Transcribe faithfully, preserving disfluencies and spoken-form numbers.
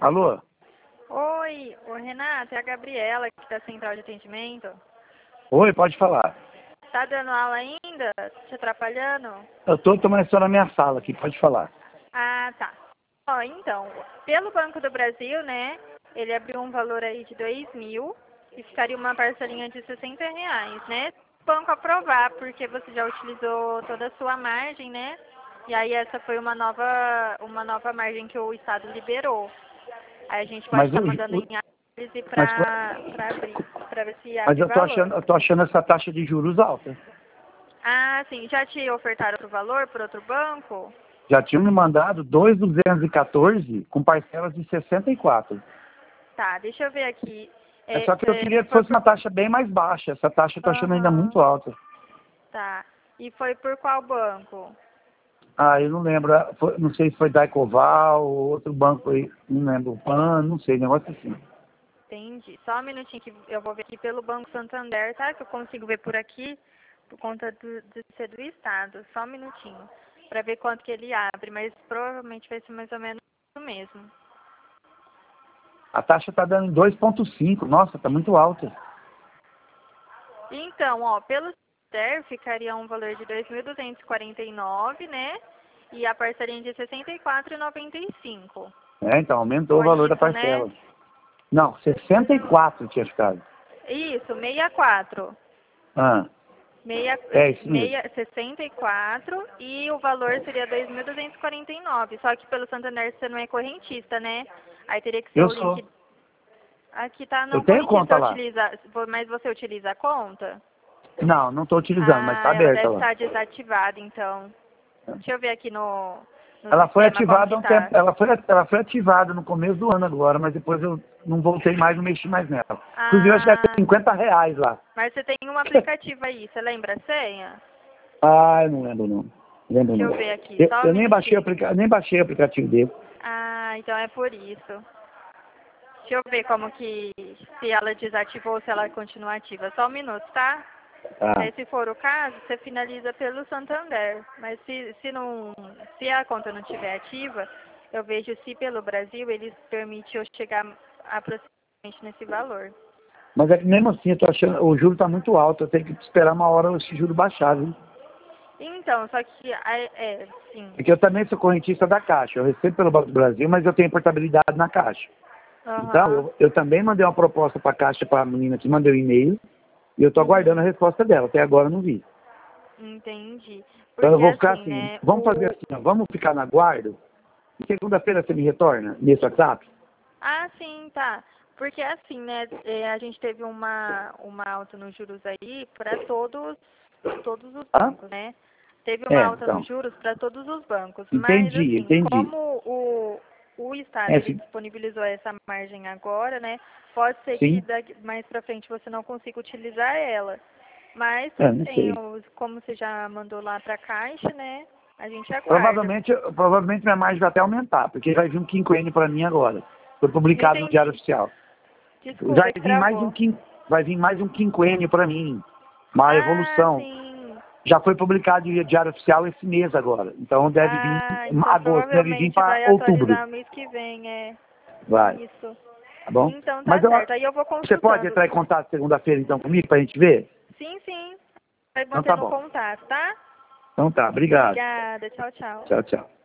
Alô? Oi, ô Renata, é a Gabriela aqui da Central de Atendimento. Oi, pode falar. Tá dando aula ainda? Te atrapalhando? Eu tô tomando só na minha sala aqui, pode falar. Ah, tá. Ó, então, pelo Banco do Brasil, né, ele abriu um valor aí de dois mil e ficaria uma parcelinha de sessenta reais, né? O banco aprovar, porque você já utilizou toda a sua margem, né? E aí essa foi uma nova, uma nova margem que o Estado liberou. Aí a gente pode Mas, estar o, mandando o, em análise mas, para abrir, para ver se mas abre eu, tô valor. achando, eu tô achando essa taxa de juros alta. Ah, sim. Já te ofertaram outro valor por outro banco? Já tinham me mandado dois mil duzentos e quatorze com parcelas de sessenta e quatro. Tá, deixa eu ver aqui. É É, só que eu é, queria que foi fosse por... uma taxa bem mais baixa. Essa taxa eu tô achando ainda Aham, muito alta. tá. E foi por qual banco? Ah, eu não lembro. Foi- não sei se foi Daicoval ou outro banco aí. Não lembro. Pan, não sei, negócio assim. Entendi. Só um minutinho que eu vou ver aqui pelo Banco Santander, tá? Que eu consigo ver por aqui, por conta do, de ser do Estado. Só um minutinho. Pra ver quanto que ele abre, mas provavelmente vai ser mais ou menos isso mesmo. A taxa tá dando dois vírgula cinco. Nossa, tá muito alta. Então, ó, pelo Santander ficaria um valor de dois mil duzentos e quarenta e nove, né? E a parcelinha de sessenta e quatro reais e noventa e cinco. É, então aumentou o Foi valor da isso, né? parcela. Não, sessenta e quatro tinha ficado. Isso, sessenta e quatro. Ah, Meia, é isso mesmo. meia, sessenta e quatro e o valor seria dois mil duzentos e quarenta e nove. Só que pelo Santander você não é correntista, né? Aí teria que ser Eu o sou. link. Aqui tá Eu não tenho correntista, conta lá. utiliza, mas você utiliza a conta? Não, não estou utilizando, mas está Ah, ela aberta deve lá. estar desativada, então. Deixa eu ver aqui no, no Ela foi sistema como ativada que há um tempo. tá. Ela foi, ela foi ativada no começo do ano agora, mas depois eu não voltei mais, não mexi mais nela. Inclusive, eu acho que deve ter Ah, cinquenta reais lá. mas você tem um aplicativo aí, você lembra a senha? Ah, eu não lembro não. Lembro Deixa não. eu ver aqui, Eu, só um eu nem, baixei o minutinho. aplica, nem baixei o aplicativo dele. Ah, então é por isso. Deixa eu ver como que, se ela desativou ou se ela continua ativa. Só um minuto, tá? Ah, Aí, se for o caso, você finaliza pelo Santander. Mas se, se, não, se a conta não estiver ativa, eu vejo se pelo Brasil eles permitem eu chegar aproximadamente nesse valor. mas é que mesmo assim, eu tô achando, o juro está muito alto. Eu tenho que esperar uma hora esse juro baixar, viu? Então, só que, é, é sim. Porque eu também sou correntista da Caixa. Eu recebo pelo Banco do Brasil, mas eu tenho portabilidade na Caixa. Então, Aham, eu, eu também mandei uma proposta para a Caixa, para a menina que mandou o e-mail, e eu estou aguardando a uhum, resposta dela. Até agora eu não vi. entendi. Então eu Porque vou ficar assim, assim, né, vamos fazer o... assim, ó, vamos ficar na guarda, e segunda-feira você me retorna nesse WhatsApp? Ah, sim, tá. Porque assim, né, é, a gente teve uma, uma alta nos juros aí para todos, todos os Hã? bancos, né? Teve uma É, alta nos então, juros para todos os bancos. Mas entendi, assim, entendi. como o, o Estado É, ele sim, disponibilizou essa margem agora, né? Pode ser que sim, daqui, mais para frente você não consiga utilizar ela. Mas é, tudo não bem, sei. eu- como você já mandou lá para a Caixa, né? A gente aguarda. Provavelmente, provavelmente minha margem vai até aumentar, porque vai vir um quinquênio para mim agora. Foi Não publicado no Diário entendi. Oficial. Desculpa, Vai que vir mais um, travou. quin, vai vir mais um quinquênio para mim. Uma Ah, evolução. sim. Já foi publicado no Diário Oficial esse mês agora. Então deve vir Ah, em então agosto, deve vir provavelmente para vai outubro. atualizar mês que vem, é Vai, isso. tá bom? Então Mas tá eu, certo. Aí eu vou você pode consultando. entrar em contato segunda-feira então comigo para a gente ver? Sim, sim. Vai Então tá mantendo o bom. contato, tá? Então tá, obrigado. Obrigada. Tchau, tchau. Tchau, tchau.